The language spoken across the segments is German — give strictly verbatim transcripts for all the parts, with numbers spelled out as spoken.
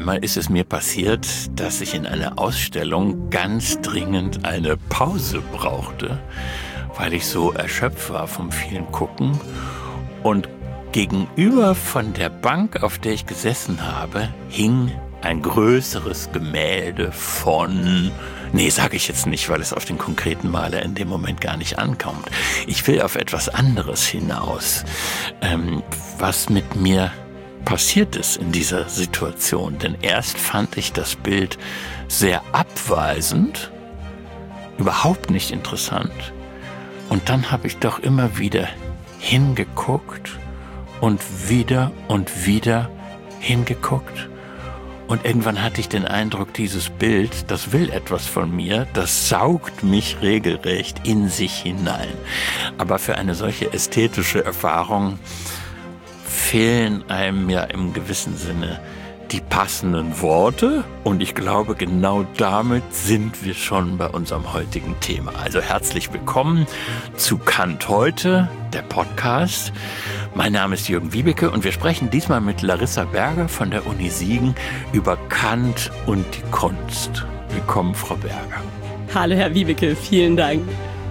Einmal ist es mir passiert, dass ich in einer Ausstellung ganz dringend eine Pause brauchte, weil ich so erschöpft war vom vielen Gucken. Und gegenüber von der Bank, auf der ich gesessen habe, hing ein größeres Gemälde von... Nee, sage ich jetzt nicht, weil es auf den konkreten Maler in dem Moment gar nicht ankommt. Ich will auf etwas anderes hinaus, ähm, was mit mir passiert ist in dieser Situation. Denn erst fand ich das Bild sehr abweisend, überhaupt nicht interessant. Und dann habe ich doch immer wieder hingeguckt und wieder und wieder hingeguckt. Und irgendwann hatte ich den Eindruck, dieses Bild, das will etwas von mir, das saugt mich regelrecht in sich hinein. Aber für eine solche ästhetische Erfahrung fehlen einem ja im gewissen Sinne die passenden Worte. Und ich glaube, genau damit sind wir schon bei unserem heutigen Thema. Also herzlich willkommen zu Kant heute, der Podcast. Mein Name ist Jürgen Wiebeke und wir sprechen diesmal mit Larissa Berger von der Uni Siegen über Kant und die Kunst. Willkommen, Frau Berger. Hallo, Herr Wiebeke, vielen Dank.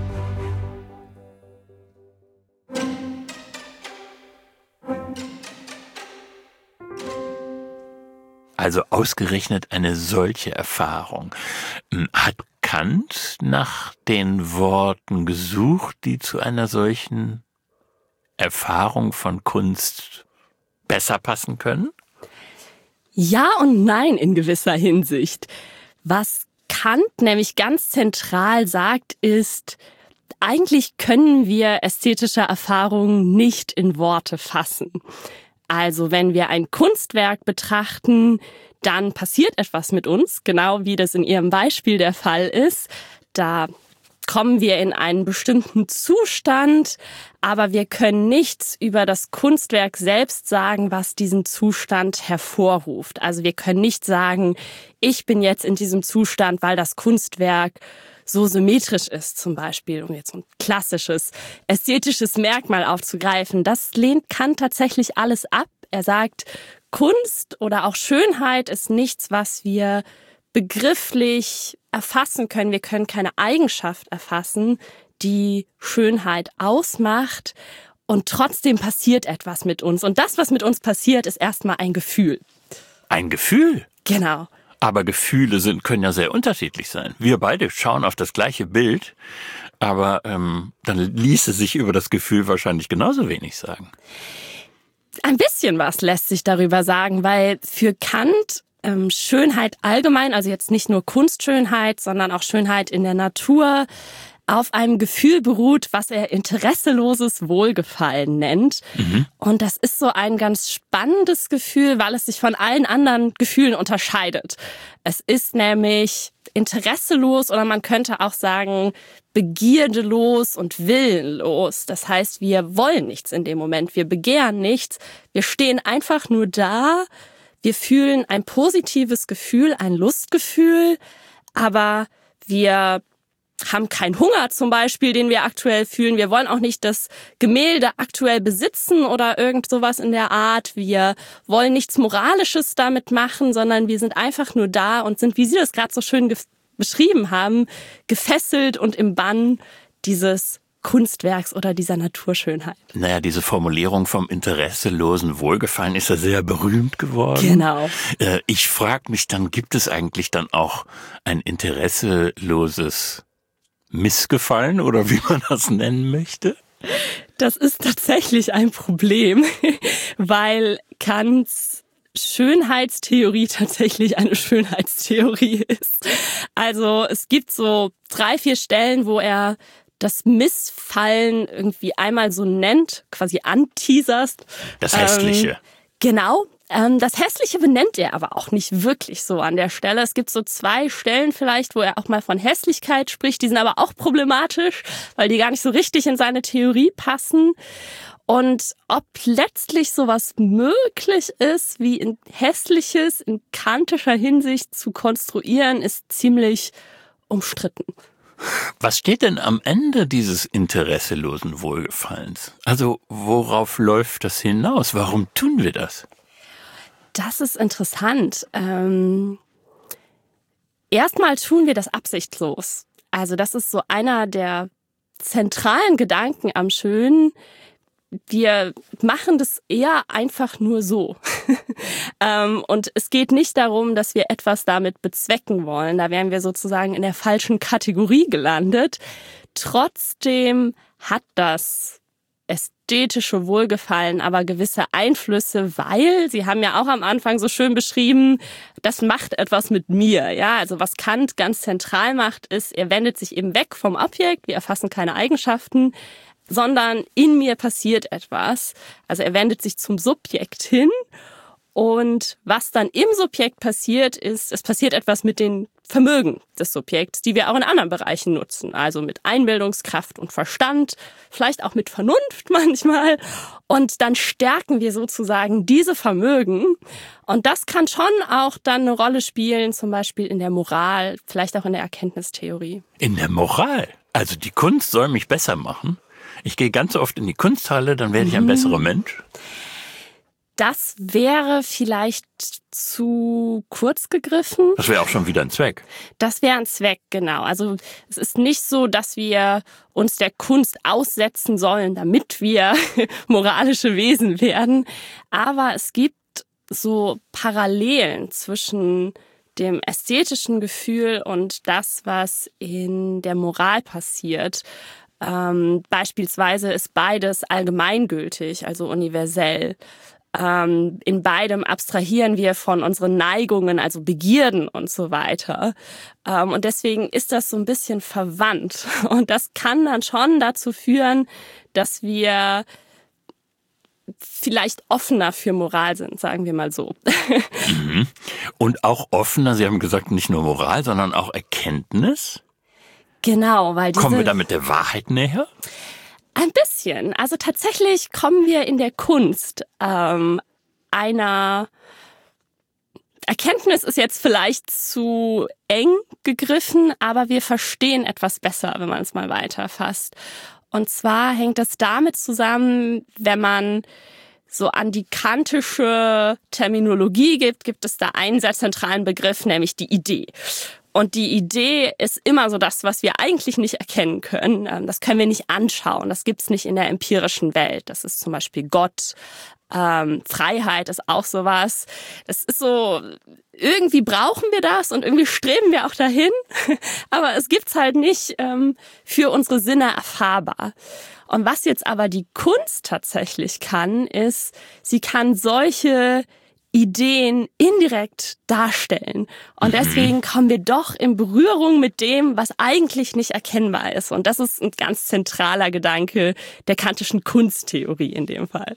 Also ausgerechnet eine solche Erfahrung. Hat Kant nach den Worten gesucht, die zu einer solchen Erfahrung von Kunst besser passen können? Ja und nein in gewisser Hinsicht. Was Kant nämlich ganz zentral sagt, ist, eigentlich können wir ästhetische Erfahrungen nicht in Worte fassen. Also wenn wir ein Kunstwerk betrachten, dann passiert etwas mit uns, genau wie das in Ihrem Beispiel der Fall ist. Da kommen wir in einen bestimmten Zustand, aber wir können nichts über das Kunstwerk selbst sagen, was diesen Zustand hervorruft. Also wir können nicht sagen, ich bin jetzt in diesem Zustand, weil das Kunstwerk so symmetrisch ist zum Beispiel, um jetzt so ein klassisches ästhetisches Merkmal aufzugreifen. Das lehnt Kant tatsächlich alles ab. Er sagt, Kunst oder auch Schönheit ist nichts, was wir begrifflich erfassen können. Wir können keine Eigenschaft erfassen, die Schönheit ausmacht. Und trotzdem passiert etwas mit uns. Und das, was mit uns passiert, ist erstmal ein Gefühl. Ein Gefühl? Genau. Aber Gefühle sind, können ja sehr unterschiedlich sein. Wir beide schauen auf das gleiche Bild, aber ähm, dann ließe sich über das Gefühl wahrscheinlich genauso wenig sagen. Ein bisschen was lässt sich darüber sagen, weil für Kant ähm, Schönheit allgemein, also jetzt nicht nur Kunstschönheit, sondern auch Schönheit in der Natur, auf einem Gefühl beruht, was er interesseloses Wohlgefallen nennt. Mhm. Und das ist so ein ganz spannendes Gefühl, weil es sich von allen anderen Gefühlen unterscheidet. Es ist nämlich interesselos oder man könnte auch sagen begierdelos und willenlos. Das heißt, wir wollen nichts in dem Moment, wir begehren nichts, wir stehen einfach nur da, wir fühlen ein positives Gefühl, ein Lustgefühl, aber wir haben keinen Hunger zum Beispiel, den wir aktuell fühlen. Wir wollen auch nicht das Gemälde aktuell besitzen oder irgend sowas in der Art. Wir wollen nichts Moralisches damit machen, sondern wir sind einfach nur da und sind, wie Sie das gerade so schön ge- beschrieben haben, gefesselt und im Bann dieses Kunstwerks oder dieser Naturschönheit. Naja, diese Formulierung vom interesselosen Wohlgefallen ist ja sehr berühmt geworden. Genau. Äh, ich frage mich dann, gibt es eigentlich dann auch ein interesseloses Missgefallen oder wie man das nennen möchte? Das ist tatsächlich ein Problem, weil Kants Schönheitstheorie tatsächlich eine Schönheitstheorie ist. Also es gibt so drei, vier Stellen, wo er das Missfallen irgendwie einmal so nennt, quasi anteaserst. Das Hässliche. Ähm, genau. Ähm, das Hässliche benennt er aber auch nicht wirklich so an der Stelle. Es gibt so zwei Stellen vielleicht, wo er auch mal von Hässlichkeit spricht. Die sind aber auch problematisch, weil die gar nicht so richtig in seine Theorie passen. Und ob letztlich sowas möglich ist, wie in Hässliches in kantischer Hinsicht zu konstruieren, ist ziemlich umstritten. Was steht denn am Ende dieses interesselosen Wohlgefallens? Also worauf läuft das hinaus? Warum tun wir das? Das ist interessant. Ähm, erstmal tun wir das absichtslos. Also das ist so einer der zentralen Gedanken am Schönen. Wir machen das eher einfach nur so. ähm, und es geht nicht darum, dass wir etwas damit bezwecken wollen. Da wären wir sozusagen in der falschen Kategorie gelandet. Trotzdem hat das ästhetische Wohlgefallen aber gewisse Einflüsse, weil, Sie haben ja auch am Anfang so schön beschrieben, das macht etwas mit mir. Ja, also was Kant ganz zentral macht, ist, er wendet sich eben weg vom Objekt, wir erfassen keine Eigenschaften, sondern in mir passiert etwas. Also er wendet sich zum Subjekt hin und was dann im Subjekt passiert, ist, es passiert etwas mit den Vermögen des Subjekts, die wir auch in anderen Bereichen nutzen. Also mit Einbildungskraft und Verstand, vielleicht auch mit Vernunft manchmal. Und dann stärken wir sozusagen diese Vermögen. Und das kann schon auch dann eine Rolle spielen, zum Beispiel in der Moral, vielleicht auch in der Erkenntnistheorie. In der Moral? Also die Kunst soll mich besser machen? Ich gehe ganz oft in die Kunsthalle, dann werde ich ein besserer Mensch? Das wäre vielleicht zu kurz gegriffen. Das wäre auch schon wieder ein Zweck. Das wäre ein Zweck, genau. Also es ist nicht so, dass wir uns der Kunst aussetzen sollen, damit wir moralische Wesen werden. Aber es gibt so Parallelen zwischen dem ästhetischen Gefühl und das, was in der Moral passiert. Ähm, beispielsweise ist beides allgemeingültig, also universell. Ähm, in beidem abstrahieren wir von unseren Neigungen, also Begierden und so weiter. Ähm, und deswegen ist das so ein bisschen verwandt. Und das kann dann schon dazu führen, dass wir vielleicht offener für Moral sind, sagen wir mal so. Mhm. Und auch offener, Sie haben gesagt, nicht nur Moral, sondern auch Erkenntnis? Genau, weil diese... Kommen wir damit der Wahrheit näher? Ein bisschen. Also tatsächlich kommen wir in der Kunst ähm, einer Erkenntnis ist jetzt vielleicht zu eng gegriffen, aber wir verstehen etwas besser, wenn man es mal weiterfasst. Und zwar hängt das damit zusammen, wenn man so an die kantische Terminologie gibt, gibt es da einen sehr zentralen Begriff, nämlich die Idee. Und die Idee ist immer so das, was wir eigentlich nicht erkennen können. Das können wir nicht anschauen. Das gibt's nicht in der empirischen Welt. Das ist zum Beispiel Gott. Ähm, Freiheit ist auch sowas. Das ist so, irgendwie brauchen wir das und irgendwie streben wir auch dahin. Aber es gibt's halt nicht ähm, für unsere Sinne erfahrbar. Und was jetzt aber die Kunst tatsächlich kann, ist, sie kann solche Ideen indirekt darstellen. Und deswegen kommen wir doch in Berührung mit dem, was eigentlich nicht erkennbar ist. Und das ist ein ganz zentraler Gedanke der kantischen Kunsttheorie in dem Fall.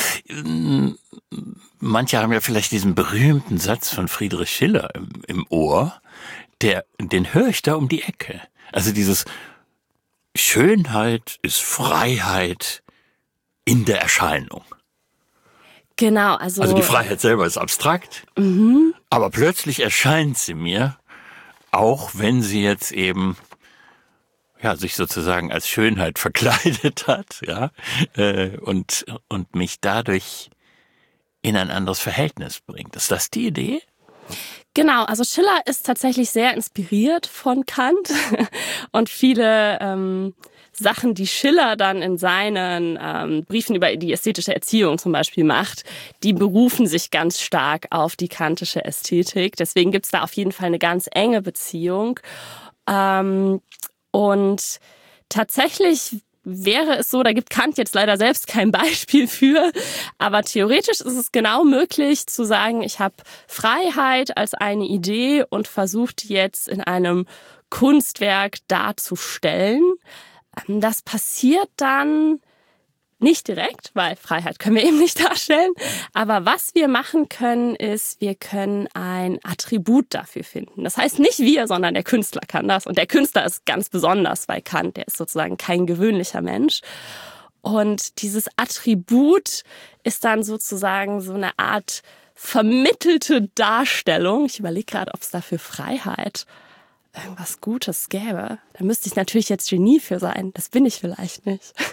Manche haben ja vielleicht diesen berühmten Satz von Friedrich Schiller im, im Ohr, der, den höre ich da um die Ecke. Also dieses Schönheit ist Freiheit in der Erscheinung. Genau, also... Also die Freiheit selber ist abstrakt, mhm. aber plötzlich erscheint sie mir, auch wenn sie jetzt eben ja sich sozusagen als Schönheit verkleidet hat, ja, äh, und und mich dadurch in ein anderes Verhältnis bringt. Ist das die Idee? Genau, also Schiller ist tatsächlich sehr inspiriert von Kant und viele ähm, Sachen, die Schiller dann in seinen ähm, Briefen über die ästhetische Erziehung zum Beispiel macht, die berufen sich ganz stark auf die kantische Ästhetik. Deswegen gibt's da auf jeden Fall eine ganz enge Beziehung. Ähm, und tatsächlich wäre es so, da gibt Kant jetzt leider selbst kein Beispiel für, aber theoretisch ist es genau möglich zu sagen, ich habe Freiheit als eine Idee und versucht jetzt in einem Kunstwerk darzustellen. Das passiert dann nicht direkt, weil Freiheit können wir eben nicht darstellen. Aber was wir machen können, ist, wir können ein Attribut dafür finden. Das heißt nicht wir, sondern der Künstler kann das. Und der Künstler ist ganz besonders bei Kant. Der ist sozusagen kein gewöhnlicher Mensch. Und dieses Attribut ist dann sozusagen so eine Art vermittelte Darstellung. Ich überlege gerade, ob es dafür Freiheit irgendwas Gutes gäbe. Da müsste ich natürlich jetzt Genie für sein. Das bin ich vielleicht nicht.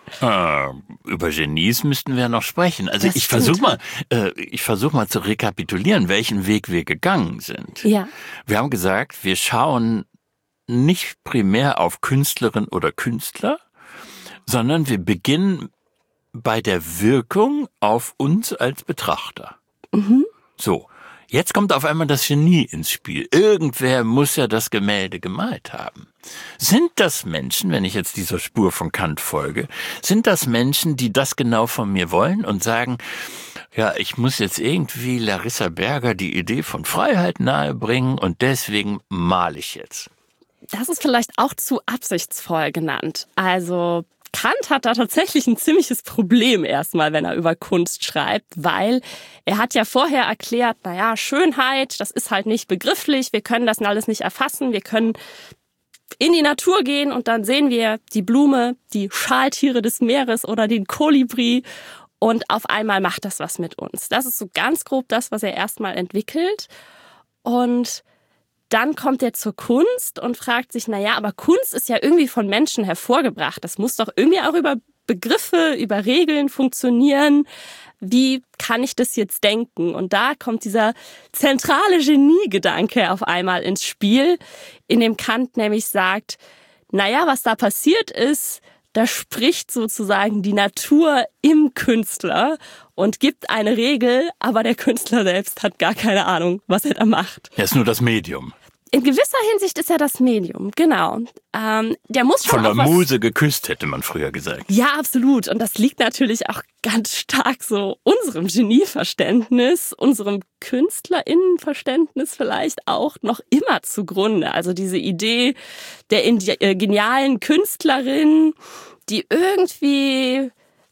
Äh, über Genies müssten wir noch sprechen. Also Das ich stimmt. versuche mal, äh, ich versuche mal zu rekapitulieren, welchen Weg wir gegangen sind. Ja. Wir haben gesagt, wir schauen nicht primär auf Künstlerin oder Künstler, sondern wir beginnen bei der Wirkung auf uns als Betrachter. Mhm. So, jetzt kommt auf einmal das Genie ins Spiel. Irgendwer muss ja das Gemälde gemalt haben. Sind das Menschen, wenn ich jetzt dieser Spur von Kant folge, sind das Menschen, die das genau von mir wollen und sagen, ja, ich muss jetzt irgendwie Larissa Berger die Idee von Freiheit nahebringen und deswegen male ich jetzt? Das ist vielleicht auch zu absichtsvoll genannt. Also Kant hat da tatsächlich ein ziemliches Problem erstmal, wenn er über Kunst schreibt, weil er hat ja vorher erklärt, naja, Schönheit, das ist halt nicht begrifflich, wir können das alles nicht erfassen, wir können in die Natur gehen und dann sehen wir die Blume, die Schaltiere des Meeres oder den Kolibri und auf einmal macht das was mit uns. Das ist so ganz grob das, was er erstmal entwickelt. Und dann kommt er zur Kunst und fragt sich, naja, aber Kunst ist ja irgendwie von Menschen hervorgebracht. Das muss doch irgendwie auch über Begriffe, über Regeln funktionieren. Wie kann ich das jetzt denken? Und da kommt dieser zentrale Geniegedanke auf einmal ins Spiel, in dem Kant nämlich sagt, naja, was da passiert ist, da spricht sozusagen die Natur im Künstler und gibt eine Regel, aber der Künstler selbst hat gar keine Ahnung, was er da macht. Er ist nur das Medium. In gewisser Hinsicht ist er das Medium, genau. Ähm, der muss schon Von der auch was Muse geküsst, hätte man früher gesagt. Ja, absolut. Und das liegt natürlich auch ganz stark so unserem Genieverständnis, unserem KünstlerInnenverständnis vielleicht auch noch immer zugrunde. Also diese Idee der indi- äh, genialen Künstlerin, die irgendwie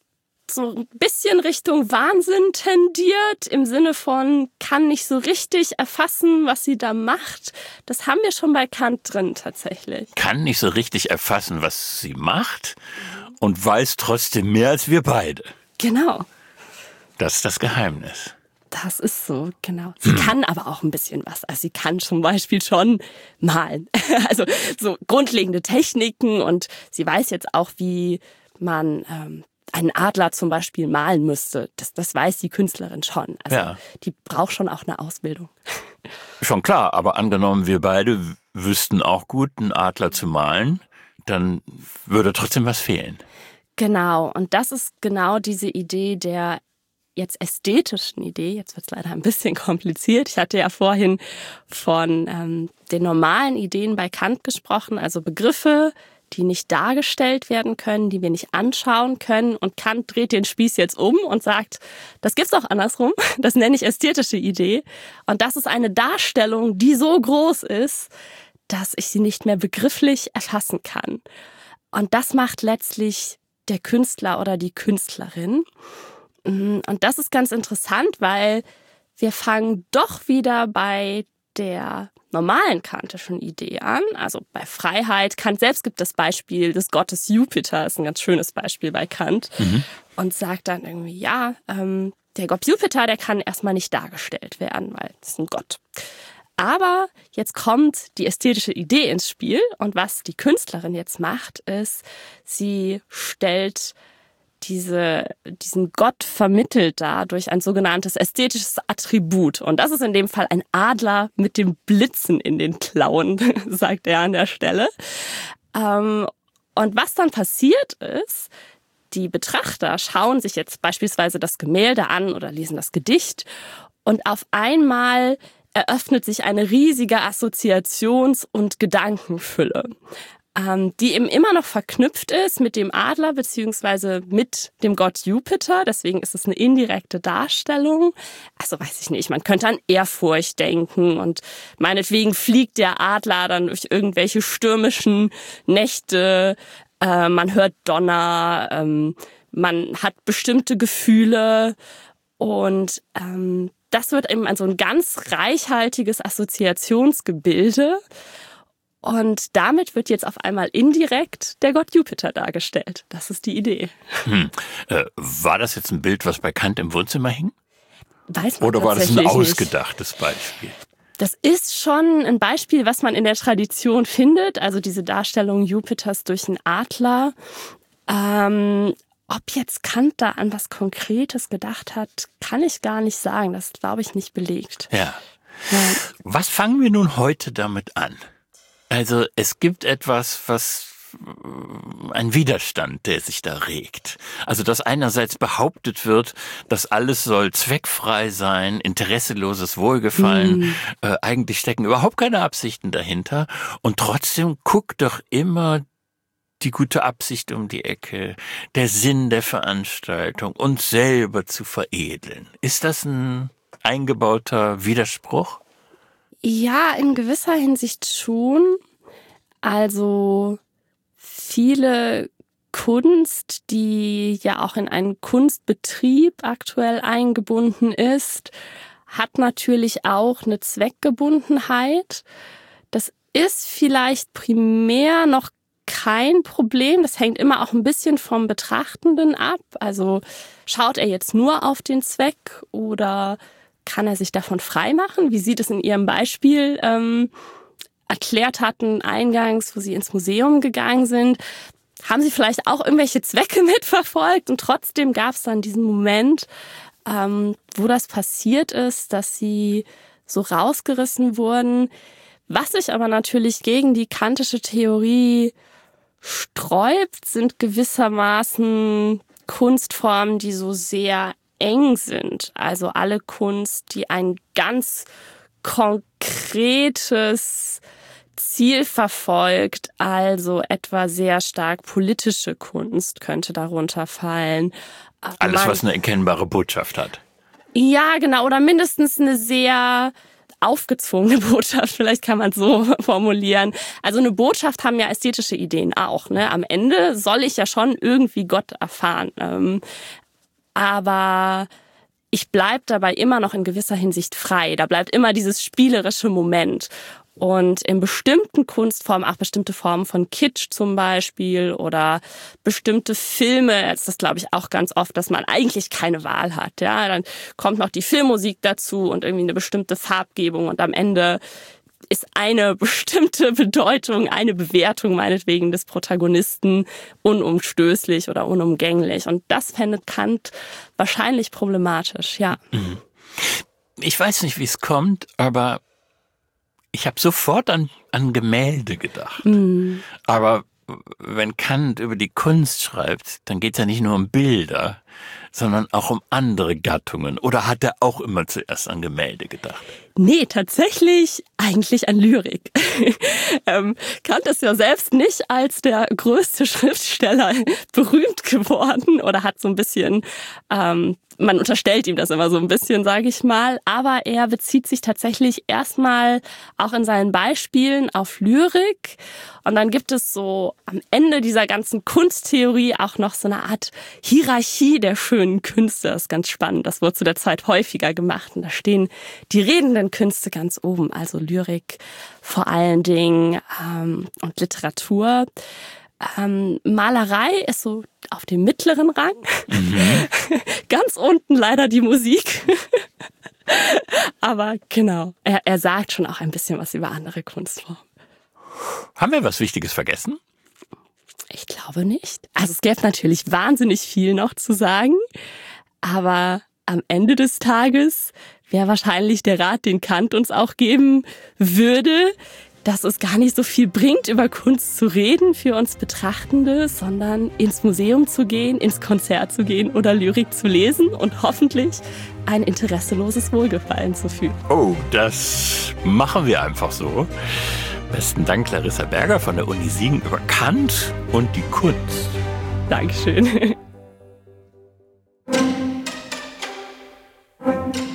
so ein bisschen Richtung Wahnsinn tendiert, im Sinne von, kann nicht so richtig erfassen, was sie da macht. Das haben wir schon bei Kant drin tatsächlich. Kann nicht so richtig erfassen, was sie macht und weiß trotzdem mehr als wir beide. Genau. Das ist das Geheimnis. Das ist so, genau. Sie kann aber auch ein bisschen was. Also sie kann zum Beispiel schon malen. Also so grundlegende Techniken und sie weiß jetzt auch, wie man ähm, einen Adler zum Beispiel malen müsste. Das, das weiß die Künstlerin schon. Also Ja. die braucht schon auch eine Ausbildung. Schon klar, aber angenommen, wir beide w- wüssten auch gut, einen Adler zu malen, dann würde trotzdem was fehlen. Genau, und das ist genau diese Idee der jetzt ästhetischen Idee. Jetzt wird es leider ein bisschen kompliziert. Ich hatte ja vorhin von ähm, den normalen Ideen bei Kant gesprochen, also Begriffe, die nicht dargestellt werden können, die wir nicht anschauen können. Und Kant dreht den Spieß jetzt um und sagt, das gibt's auch andersrum. Das nenne ich ästhetische Idee. Und das ist eine Darstellung, die so groß ist, dass ich sie nicht mehr begrifflich erfassen kann. Und das macht letztlich der Künstler oder die Künstlerin. Und das ist ganz interessant, weil wir fangen doch wieder bei der normalen kantischen Idee an, also bei Freiheit. Kant selbst gibt das Beispiel des Gottes Jupiter, ist ein ganz schönes Beispiel bei Kant, mhm. und sagt dann irgendwie, ja, ähm, der Gott Jupiter, der kann erstmal nicht dargestellt werden, weil es ist ein Gott. Aber jetzt kommt die ästhetische Idee ins Spiel und was die Künstlerin jetzt macht, ist, sie stellt diese, diesen Gott vermittelt da durch ein sogenanntes ästhetisches Attribut. Und das ist in dem Fall ein Adler mit dem Blitzen in den Klauen, sagt er an der Stelle. Und was dann passiert ist, die Betrachter schauen sich jetzt beispielsweise das Gemälde an oder lesen das Gedicht und auf einmal eröffnet sich eine riesige Assoziations- und Gedankenfülle, die eben immer noch verknüpft ist mit dem Adler beziehungsweise mit dem Gott Jupiter. Deswegen ist es eine indirekte Darstellung. Also weiß ich nicht, man könnte an Ehrfurcht denken und meinetwegen fliegt der Adler dann durch irgendwelche stürmischen Nächte. Äh, man hört Donner, ähm, man hat bestimmte Gefühle und ähm, das wird eben so ein ganz reichhaltiges Assoziationsgebilde. Und damit wird jetzt auf einmal indirekt der Gott Jupiter dargestellt. Das ist die Idee. Hm. Äh, war das jetzt ein Bild, was bei Kant im Wohnzimmer hing? Weiß man Oder war das ein tatsächlich ausgedachtes Beispiel? Das ist schon ein Beispiel, was man in der Tradition findet. Also diese Darstellung Jupiters durch einen Adler. Ähm, ob jetzt Kant da an was Konkretes gedacht hat, kann ich gar nicht sagen. Das ist, glaube ich, nicht belegt. Ja. Ja. Was fangen wir nun heute damit an? Also es gibt etwas, was ein Widerstand, der sich da regt. Also dass einerseits behauptet wird, dass alles soll zweckfrei sein, interesseloses Wohlgefallen, mm. äh, eigentlich stecken überhaupt keine Absichten dahinter und trotzdem guckt doch immer die gute Absicht um die Ecke, der Sinn der Veranstaltung, uns selber zu veredeln. Ist das ein eingebauter Widerspruch? Ja, in gewisser Hinsicht schon. Also viele Kunst, die ja auch in einen Kunstbetrieb aktuell eingebunden ist, hat natürlich auch eine Zweckgebundenheit. Das ist vielleicht primär noch kein Problem. Das hängt immer auch ein bisschen vom Betrachtenden ab. Also schaut er jetzt nur auf den Zweck oder kann er sich davon freimachen? Wie Sie das in Ihrem Beispiel ähm, erklärt hatten, eingangs, wo Sie ins Museum gegangen sind, haben Sie vielleicht auch irgendwelche Zwecke mitverfolgt und trotzdem gab es dann diesen Moment, ähm, wo das passiert ist, dass Sie so rausgerissen wurden. Was sich aber natürlich gegen die kantische Theorie sträubt, sind gewissermaßen Kunstformen, die so sehr eng sind. Also alle Kunst, die ein ganz konkretes Ziel verfolgt, also etwa sehr stark politische Kunst könnte darunter fallen. Alles, Man, was eine erkennbare Botschaft hat. Ja, genau, oder mindestens eine sehr aufgezwungene Botschaft, vielleicht kann man es so formulieren. Also eine Botschaft haben ja ästhetische Ideen auch. Ne? Am Ende soll ich ja schon irgendwie Gott erfahren. Ähm, aber ich bleib dabei immer noch in gewisser Hinsicht frei. Da bleibt immer dieses spielerische Moment. Und in bestimmten Kunstformen, auch bestimmte Formen von Kitsch zum Beispiel oder bestimmte Filme, ist das glaube ich auch ganz oft, dass man eigentlich keine Wahl hat. Ja, dann kommt noch die Filmmusik dazu und irgendwie eine bestimmte Farbgebung und am Ende ist eine bestimmte Bedeutung, eine Bewertung meinetwegen des Protagonisten unumstößlich oder unumgänglich. Und das fände Kant wahrscheinlich problematisch, ja. Ich weiß nicht, wie es kommt, aber ich habe sofort an, an Gemälde gedacht. Mm. Aber wenn Kant über die Kunst schreibt, dann geht es ja nicht nur um Bilder, sondern auch um andere Gattungen. Oder hat er auch immer zuerst an Gemälde gedacht? Nee, tatsächlich eigentlich an Lyrik. ähm, Kant ist ja selbst nicht als der größte Schriftsteller berühmt geworden oder hat so ein bisschen, ähm, man unterstellt ihm das immer so ein bisschen, sage ich mal, aber er bezieht sich tatsächlich erstmal auch in seinen Beispielen auf Lyrik und dann gibt es so am Ende dieser ganzen Kunsttheorie auch noch so eine Art Hierarchie der schönen Künste. Das ist ganz spannend, das wurde zu der Zeit häufiger gemacht und da stehen die redenden Künste ganz oben, also Lyrik vor allen Dingen ähm, und Literatur. Ähm, Malerei ist so auf dem mittleren Rang. Mhm. Ganz unten leider die Musik. Aber genau, er, er sagt schon auch ein bisschen was über andere Kunstformen. Haben wir was Wichtiges vergessen? Ich glaube nicht. Also es gäbe natürlich wahnsinnig viel noch zu sagen, aber am Ende des Tages wäre wahrscheinlich der Rat, den Kant uns auch geben würde, dass es gar nicht so viel bringt, über Kunst zu reden für uns Betrachtende, sondern ins Museum zu gehen, ins Konzert zu gehen oder Lyrik zu lesen und hoffentlich ein interesseloses Wohlgefallen zu fühlen. Oh, das machen wir einfach so. Besten Dank, Clarissa Berger von der Uni Siegen über Kant und die Kunst. Dankeschön.